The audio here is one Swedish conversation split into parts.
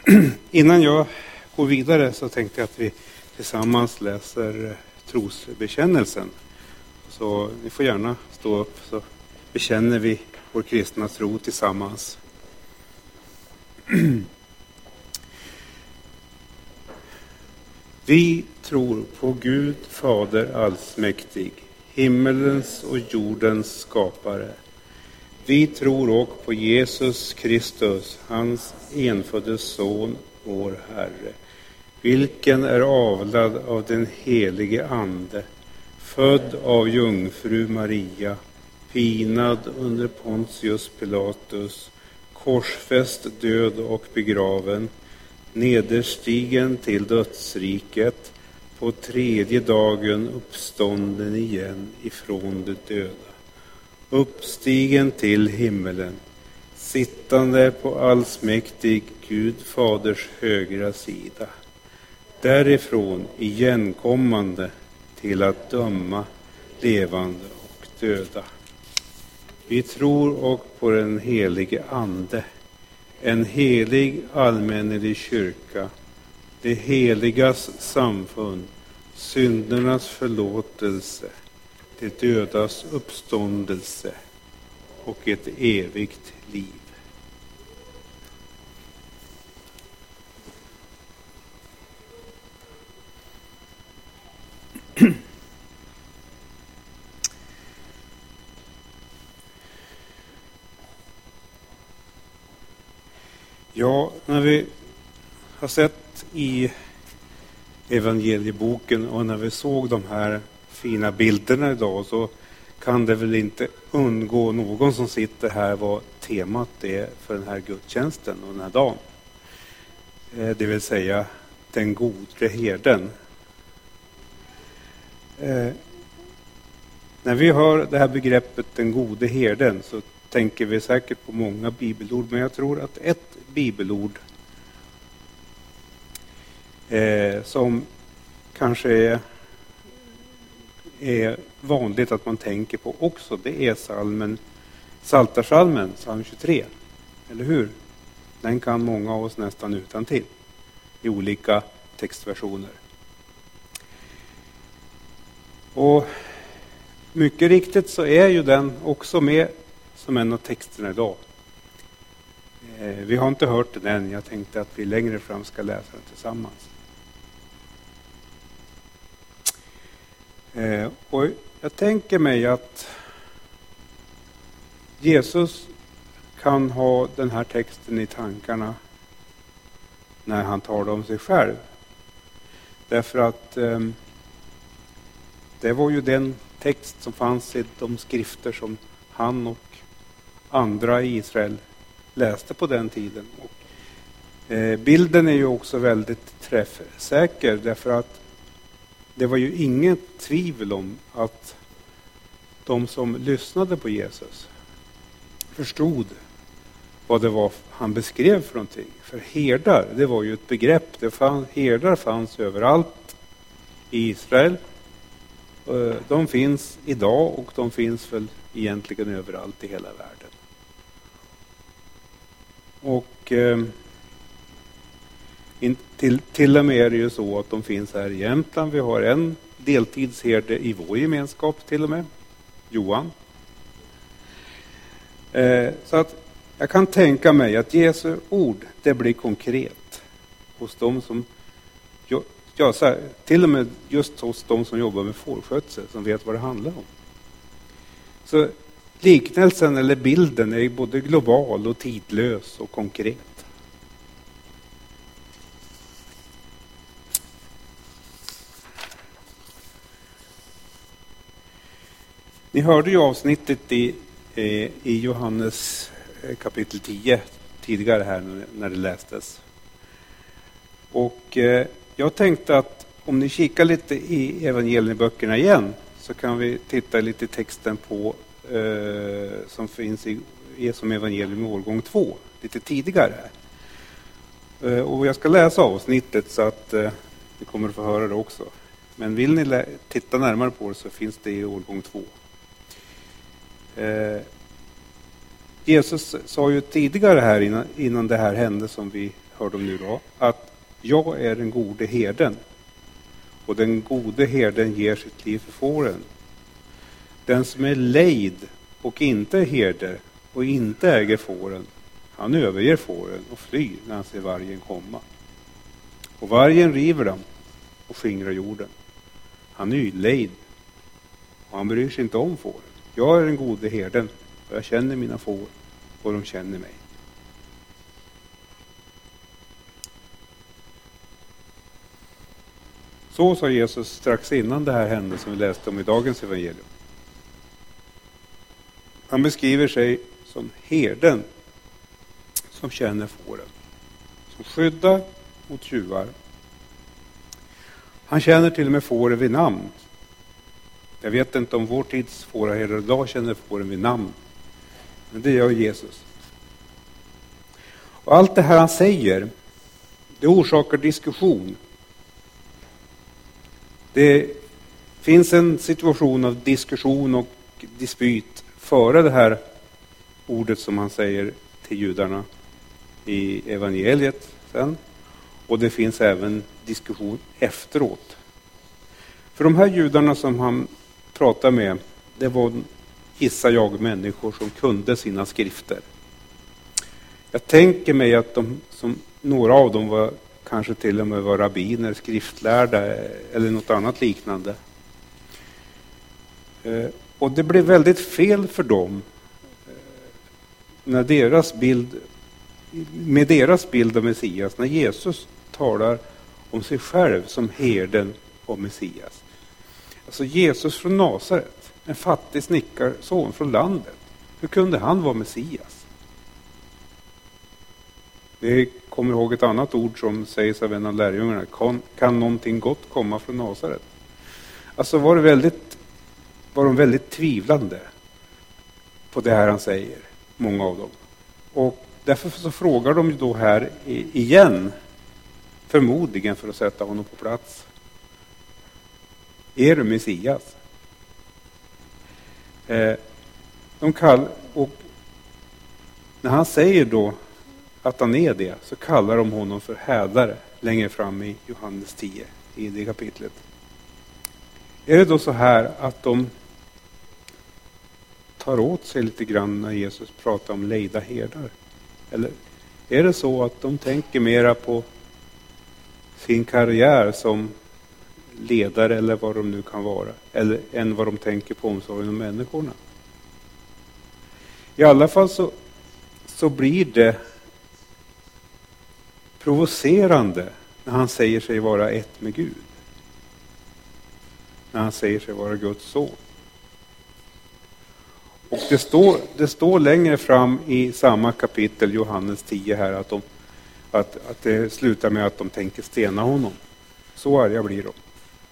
Innan jag går vidare så tänkte jag att vi tillsammans läser trosbekännelsen. Så ni får gärna stå upp så bekänner vi vår kristna tro tillsammans. Vi tror på Gud Fader allsmäktig, himmelens och jordens skapare. Vi tror också på Jesus Kristus, hans enfödde son, vår Herre, vilken är avlad av den helige Ande, född av jungfru Maria, pinad under Pontius Pilatus, korsfäst, död och begraven, nederstigen till dödsriket, på tredje dagen uppstånden igen ifrån de döda, uppstigen till himmelen, sittande på allsmäktig Gud Faders högra sida, därifrån igenkommande till att döma levande och döda. Vi tror och på den helige Ande, en helig allmännelig kyrka, det heligas samfund, syndernas förlåtelse, det dödas uppståndelse och ett evigt liv. Ja, när vi har sett i evangelieboken och när vi såg de här fina bilderna idag, så kan det väl inte undgå någon som sitter här vad temat är för den här gudstjänsten och den här dagen. Det vill säga den gode herden. När vi hör det här begreppet den gode herden så tänker vi säkert på många bibelord, men jag tror att ett bibelord som kanske är vanligt att man tänker på också, det är Psaltarpsalmen, psalm 23. Eller hur? Den kan många av oss nästan utantill i olika textversioner. Och mycket riktigt så är ju den också med som en av texterna idag. Vi har inte hört den än. Jag tänkte att vi längre fram ska läsa den tillsammans. Och jag tänker mig att Jesus kan ha den här texten i tankarna när han talar om sig själv. Därför att det var ju den text som fanns i de skrifter som han och andra i Israel läste på den tiden. Och bilden är ju också väldigt träffsäker, därför att det var ju inget tvivel om att de som lyssnade på Jesus förstod vad det var han beskrev för någonting. För herdar, det var ju ett begrepp. Herdar fanns överallt i Israel. De finns idag och de finns väl egentligen överallt i hela världen. Och till och med är det ju så att de finns här i Jämtland. Vi har en deltidsherde i vår gemenskap till och med, Johan. Så att jag kan tänka mig att Jesu ord, det blir konkret hos dem som, till och med just hos de som jobbar med fårskötsel, som vet vad det handlar om. Så liknelsen eller bilden är både global och tidlös och konkret. Ni hörde ju avsnittet i Johannes kapitel 10 tidigare här när det lästes. Och jag tänkte att om ni kikar lite i evangelieböckerna igen så kan vi titta lite i texten på som finns som evangelium i årgång 2 lite tidigare här. Och jag ska läsa avsnittet så att ni kommer att få höra det också. Men vill ni titta närmare på det så finns det i årgång 2. Jesus sa ju tidigare här innan det här hände som vi hör de nu då, att jag är den gode herden. Och den gode herden ger sitt liv för fåren. Den som är lejd och inte är herde och inte äger fåren, han överger fåren och flyr när han ser vargen komma. Och vargen river dem och skingrar jorden. Han är ju lejd och han bryr sig inte om fåren. Jag är den gode herden och jag känner mina får och de känner mig. Så sa Jesus strax innan det här hände som vi läste om i dagens evangelium. Han beskriver sig som herden som känner fåren, som skyddar mot tjuvar. Han känner till och med fåren vid namn. Jag vet inte om vår tids fåraherdar idag känner fåren vid namn, men det gör Jesus. Och allt det här han säger, det orsakar diskussion. Det finns en situation av diskussion och dispyt före det här ordet som han säger till judarna i evangeliet sen. Och det finns även diskussion efteråt. För de här judarna som han pratar med, det var, gissar jag, människor som kunde sina skrifter. Jag tänker mig att några av dem var kanske till och med var rabbiner, skriftlärda eller något annat liknande. Och det blev väldigt fel för dem när med deras bild av Messias, när Jesus talar om sig själv som herden och Messias. Alltså Jesus från Nasaret, en fattig snickarson från landet. Hur kunde han vara Messias? Det kommer ihåg ett annat ord som sägs av en av lärjungarna. Kan någonting gott komma från Nasaret? Alltså var de väldigt tvivlande på det här han säger, många av dem. Och därför så frågar de ju då här igen, förmodligen för att sätta honom på plats. Är du Messias? Och när han säger då att han är det, så kallar de honom för hädare längre fram i Johannes 10 i det kapitlet. Är det då så här att de tar åt sig lite grann när Jesus pratar om lejda herdar? Eller är det så att de tänker mera på sin karriär som ledare eller vad de nu kan vara, eller än vad de tänker på omsorgen om människorna? I alla fall så blir det provocerande när han säger sig vara ett med Gud. När han säger sig vara Guds son. Och det står längre fram i samma kapitel, Johannes 10 här, att det slutar med att de tänker stena honom. Så arga blir de.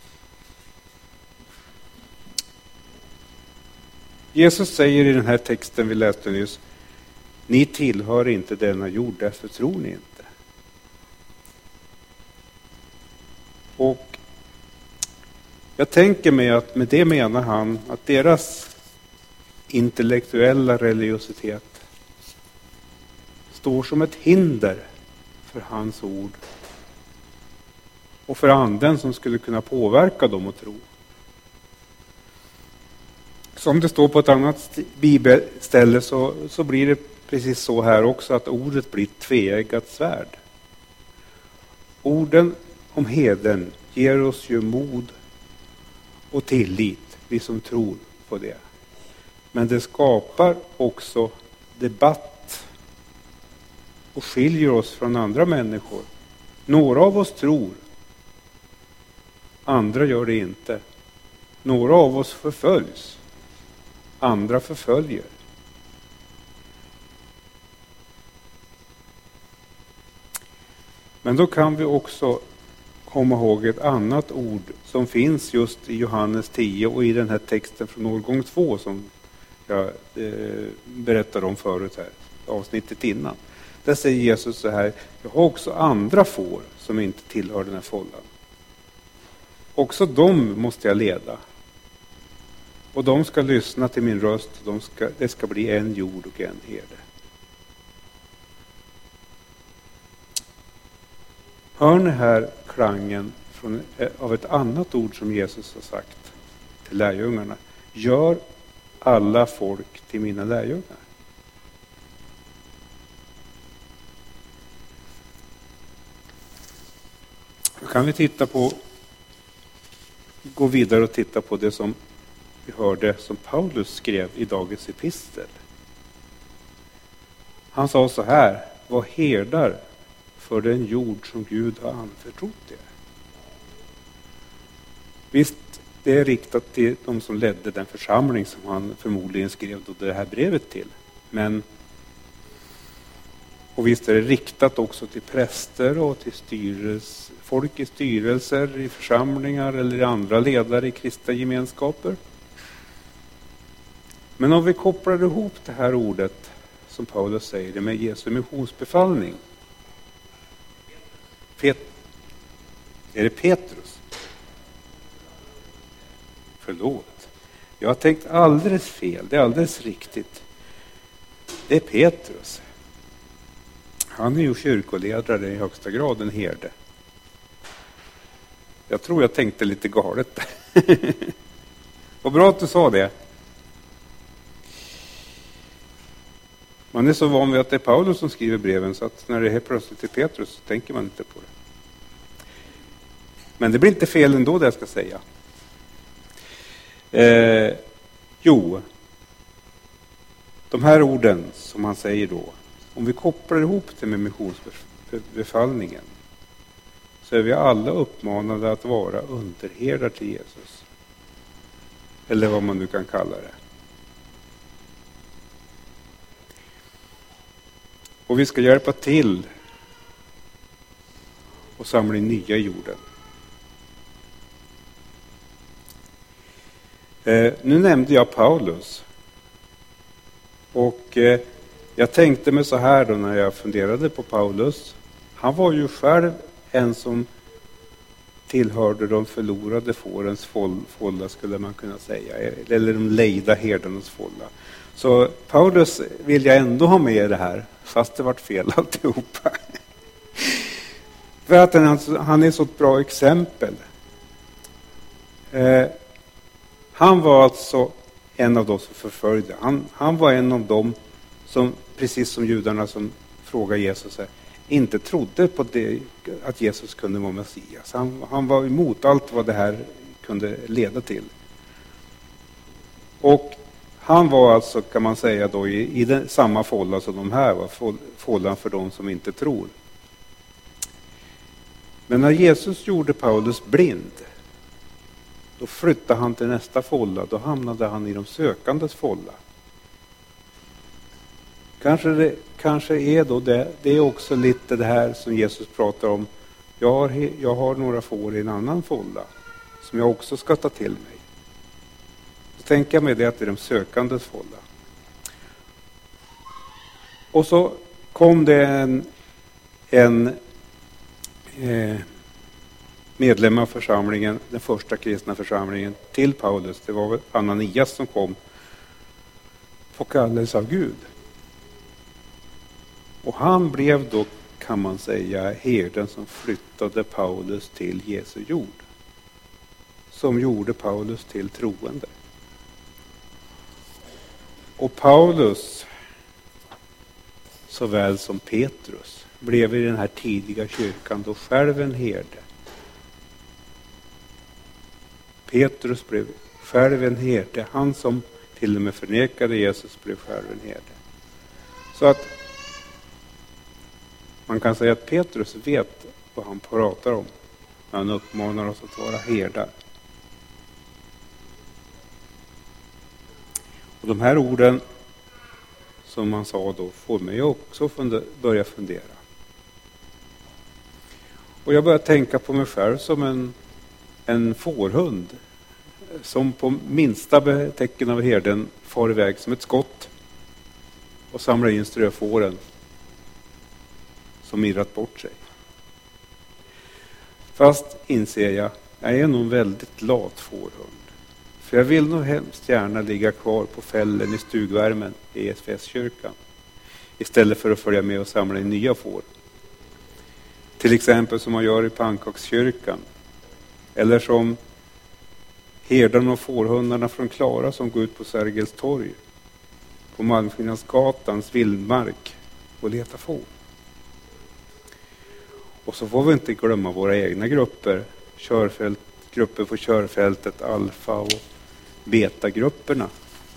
Jesus säger i den här texten vi läste nyss: ni tillhör inte denna jord, därför tror ni inte. Och jag tänker mig att med det menar han att deras intellektuella religiositet står som ett hinder för hans ord och för anden som skulle kunna påverka dem att tro. Som det står på ett annat bibelställe så blir det precis så här också, att ordet blir tveeggat svärd. Orden om heden ger oss ju mod och tillit, vi som tror på det. Men det skapar också debatt och skiljer oss från andra människor. Några av oss tror, andra gör det inte. Några av oss förföljs, andra förföljer. Men då kan vi också komma ihåg ett annat ord som finns just i Johannes 10 och i den här texten från årgång 2 som jag berättade om förut här, avsnittet innan. Där säger Jesus så här: jag har också andra får som inte tillhör den här fållan. Också dem måste jag leda. Och de ska lyssna till min röst. Det ska bli en jord och en herde. Hör ni här klangen av ett annat ord som Jesus har sagt till lärjungarna? Gör alla folk till mina lärjungar. Då kan vi gå vidare och titta på det som vi hörde som Paulus skrev i dagens epistel. Han sa så här: var herdar för den jord som Gud har anförtrott er. Visst, det är riktat till de som ledde den församling som han förmodligen skrev det här brevet till. Och visst är det riktat också till präster och till folk i styrelser, i församlingar eller andra ledare i kristna gemenskaper. Men om vi kopplar ihop det här ordet som Paulus säger det med Jesu missionsbefallning. Är det Petrus? Förlåt. Jag har tänkt alldeles fel. Det är alldeles riktigt. Det är Petrus. Han är ju kyrkoledare i högsta grad, en herde. Jag tror jag tänkte lite galet. Vad bra att du sa det. Man är så van vid att det är Paulus som skriver breven så att när det är plötsligt till Petrus så tänker man inte på det. Men det blir inte fel ändå det jag ska säga. De här orden som han säger då, om vi kopplar ihop det med missionsbefallningen så är vi alla uppmanade att vara underherdar till Jesus. Eller vad man nu kan kalla det. Och vi ska hjälpa till och samla in nya i jorden. Nu nämnde jag Paulus. Och jag tänkte mig så här då när jag funderade på Paulus. Han var ju själv en som tillhörde de förlorade fårens fålla skulle man kunna säga. Eller de lejda herdarnas fålla. Så Paulus vill jag ändå ha med i det här. Fast det vart fel alltihopa. För att han är så ett bra exempel. Han var alltså en av de som förföljde. Han var en av dem som, precis som judarna som frågade Jesus, inte trodde på det, att Jesus kunde vara Messias. Han var emot allt vad det här kunde leda till. Och han var alltså, kan man säga då, i samma fålla som de här var, fållan för de som inte tror. Men när Jesus gjorde Paulus blind, då flyttade han till nästa fålla. Då hamnade han i de sökandes fålla. Kanske är då det är också lite det här som Jesus pratar om. Jag har några får i en annan fålla som jag också ska ta till mig. Så tänker jag mig det att det är de sökandes fålla. Och så kom det en medlem av församlingen, den första kristna församlingen, till Paulus. Det var Ananias som kom på kallelse av Gud. Och han blev då, kan man säga, herden som flyttade Paulus till Jesu jord. Som gjorde Paulus till troende. Och Paulus, såväl som Petrus, blev i den här tidiga kyrkan då själv en herde. Petrus blev själv en herde. Han som till och med förnekade Jesus blev själv en herde. Så att man kan säga att Petrus vet vad han pratar om när han uppmanar oss att vara herdar. Och de här orden som man sa då får mig också börja fundera. Och jag börjar tänka på mig själv som en fårhund som på minsta tecken av herden far iväg som ett skott och samlar in ströfåren som irrat bort sig. Fast inser jag är nog en väldigt lat fårhund. För jag vill nog hemskt gärna ligga kvar på fällen i stugvärmen i ESFS-kyrkan istället för att följa med och samla in nya får. Till exempel som man gör i pannkakskyrkan. Eller som herdarna och fårhundarna från Klara som går ut på Sergels torg. På Malmskillnadsgatans vildmark och letar får. Och så får vi inte glömma våra egna grupper. Grupper på körfältet, alfa och betagrupperna.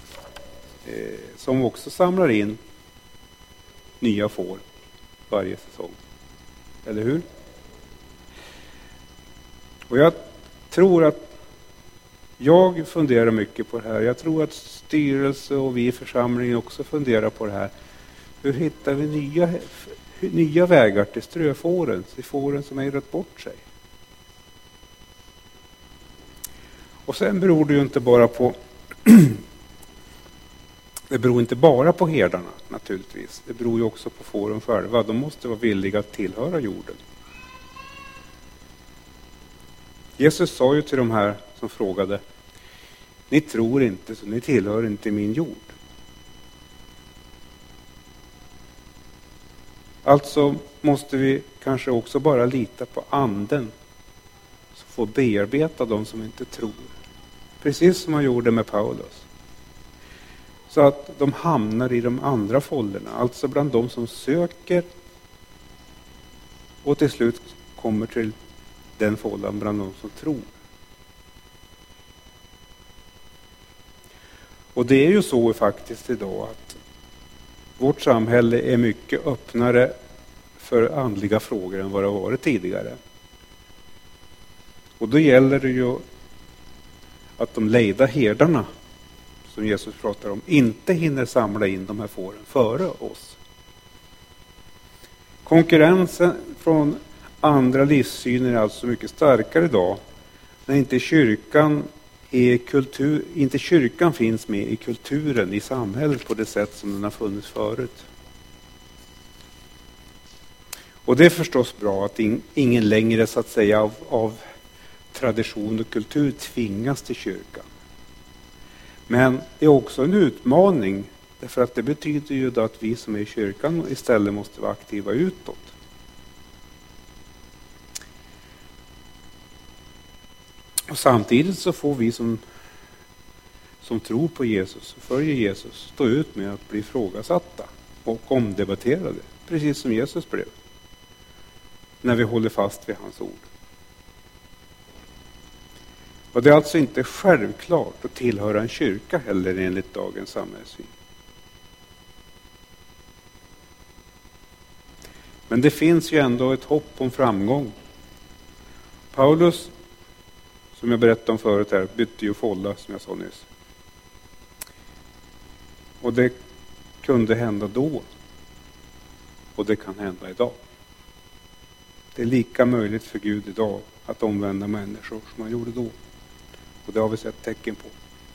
Som också samlar in nya får varje säsong. Eller hur? Och jag tror att jag funderar mycket på det här. Jag tror att styrelse och vi i församlingen också funderar på det här. Hur hittar vi nya vägar till ströfåren, till fåren som har rört bort sig? Och sen beror det ju inte bara på det beror inte bara på herdarna naturligtvis. Det beror ju också på fåren själva. De måste vara villiga att tillhöra jorden. Jesus sa ju till de här som frågade: ni tror inte, så ni tillhör inte min jord. Alltså måste vi kanske också bara lita på anden som får bearbeta de som inte tror. Precis som man gjorde med Paulus. Så att de hamnar i de andra fållorna, alltså bland de som söker och till slut kommer till den fållan bland de som tror. Och det är ju så faktiskt idag att vårt samhälle är mycket öppnare för andliga frågor än vad det har varit tidigare. Och då gäller det ju att de lejda herdarna som Jesus pratar om inte hinner samla in de här fåren före oss. Konkurrensen från andra livssyner är alltså mycket starkare idag när inte kyrkan finns med i kulturen, i samhället på det sätt som den har funnits förut. Och det är förstås bra att ingen längre så att säga av tradition och kultur tvingas till kyrkan. Men det är också en utmaning, därför att det betyder ju då att vi som är i kyrkan istället måste vara aktiva utåt. Och samtidigt så får vi som tror på Jesus och följer Jesus stå ut med att bli ifrågasatta och omdebatterade, precis som Jesus blev, när vi håller fast vid hans ord. Och det är alltså inte självklart att tillhöra en kyrka heller enligt dagens samhällssyn. Men det finns ju ändå ett hopp om framgång. Paulus, som jag berättade om förut här, bytte ju fålla som jag sa nyss. Och det kunde hända då. Och det kan hända idag. Det är lika möjligt för Gud idag att omvända människor som han gjorde då. Och det har vi sett tecken på.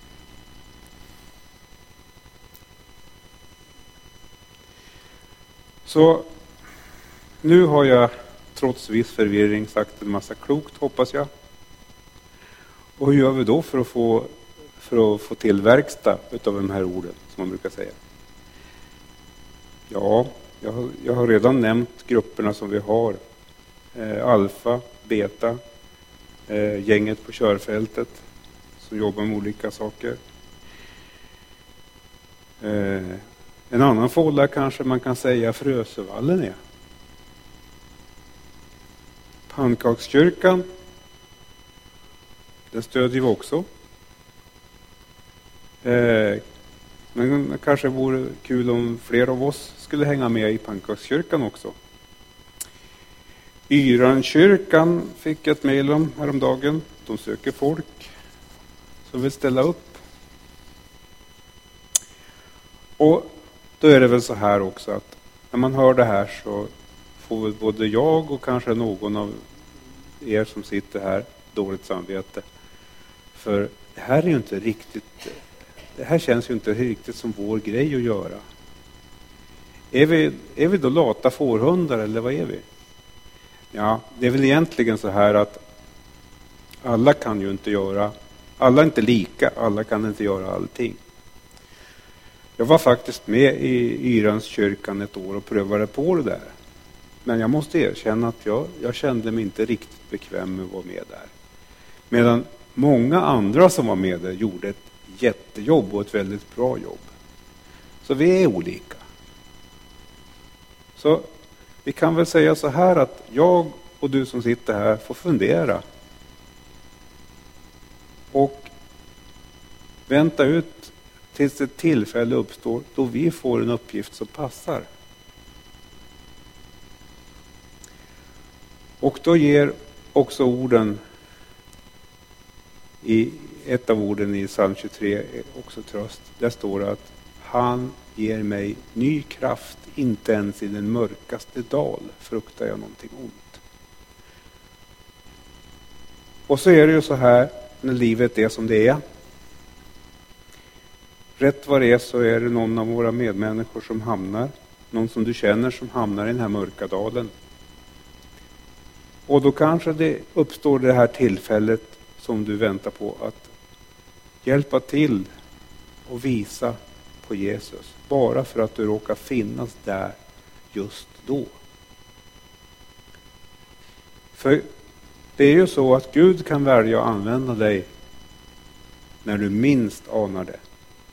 Så nu har jag trots viss förvirring sagt en massa klokt, hoppas jag. Och hur gör vi då för att få till verkstad utav de här orden, som man brukar säga? Ja, jag har redan nämnt grupperna som vi har. Alfa, beta, gänget på körfältet som jobbar med olika saker. En annan fålla kanske man kan säga Frösövallen är. Pannkakskyrkan, det stödjer vi också. Men det kanske vore kul om fler av oss skulle hänga med i pannkakskyrkan också. Yrankyrkan fick ett mejl om häromdagen. De söker folk som vill ställa upp. Och då är det väl så här också att när man hör det här så får väl både jag och kanske någon av er som sitter här dåligt samvete. För det här är ju inte riktigt, det här känns ju inte riktigt som vår grej att göra. Är vi då lata fårhundar eller vad är vi? Ja, det är väl egentligen så här att alla kan ju inte göra, alla är inte lika, alla kan inte göra allting. Jag var faktiskt med i Yranskyrkan ett år och prövade på det där. Men jag måste erkänna att jag kände mig inte riktigt bekväm med att vara med där. Medan många andra som var med där gjorde ett jättejobb och ett väldigt bra jobb. Så vi är olika. Så vi kan väl säga så här att jag och du som sitter här får fundera. Och vänta ut tills ett tillfälle uppstår då vi får en uppgift som passar. Och då ger också orden i ett av orden i psalm 23 också tröst. Där står det att han ger mig ny kraft, inte ens i den mörkaste dal fruktar jag någonting ont. Och så är det ju så här när livet är som det är. Rätt vad det är så är det någon av våra medmänniskor som hamnar, någon som du känner som hamnar i den här mörka dalen. Och då kanske det uppstår det här tillfället som du väntar på att hjälpa till och visa på Jesus. Bara för att du råkar finnas där just då. För det är ju så att Gud kan välja att använda dig när du minst anar det.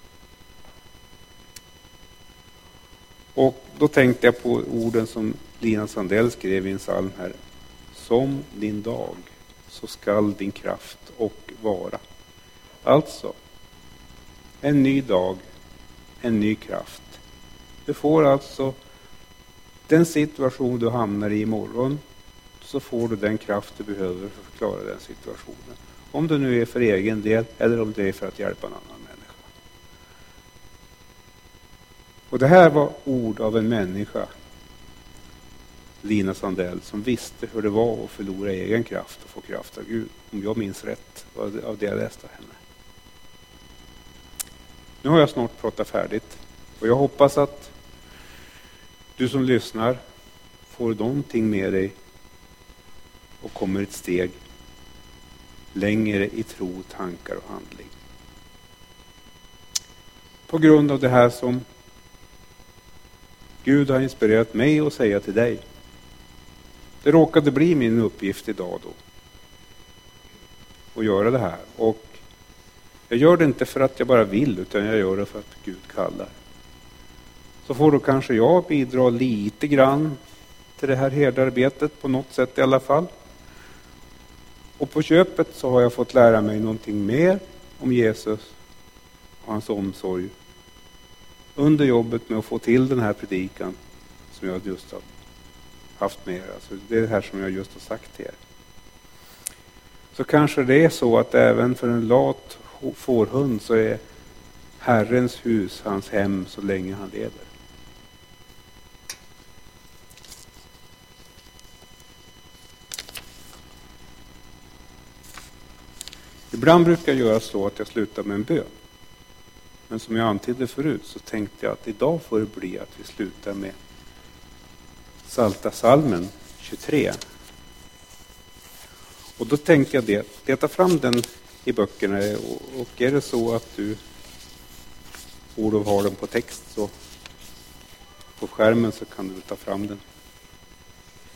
Och då tänkte jag på orden som Lina Sandell skrev i en psalm här. Som din dag så skall din kraft och vara. Alltså, en ny dag, en ny kraft. Du får alltså den situation du hamnar i imorgon, så får du den kraft du behöver för att klara den situationen. Om det nu är för egen del eller om det är för att hjälpa en annan människa. Och det här var ord av en människa, Lina Sandell, som visste hur det var att förlora egen kraft och få kraft av Gud. Om jag minns rätt av det jag läste av henne. Nu har jag snart pratat färdigt. Och jag hoppas att du som lyssnar får någonting med dig och kommer ett steg längre i tro, tankar och handling. På grund av det här som Gud har inspirerat mig att säga till dig. Det råkade bli min uppgift idag då. Att göra det här. Och jag gör det inte för att jag bara vill, utan jag gör det för att Gud kallar. Så får då kanske jag bidra lite grann till det här herdarbetet på något sätt i alla fall. Och på köpet så har jag fått lära mig någonting mer om Jesus och hans omsorg under jobbet med att få till den här predikan som jag just har haft med er. Alltså det är det här som jag just har sagt till er. Så kanske det är så att även för en lat fårhund så är Herrens hus hans hem så länge han lever. Ibland brukar jag göra så att jag slutar med en bön. Men som jag antydde förut så tänkte jag att idag får det bli att vi slutar med Psaltarpsalmen 23. Och då tänkte jag det, leta fram den i böckerna, och är det så att du Olof har den på text så på skärmen så kan du ta fram den.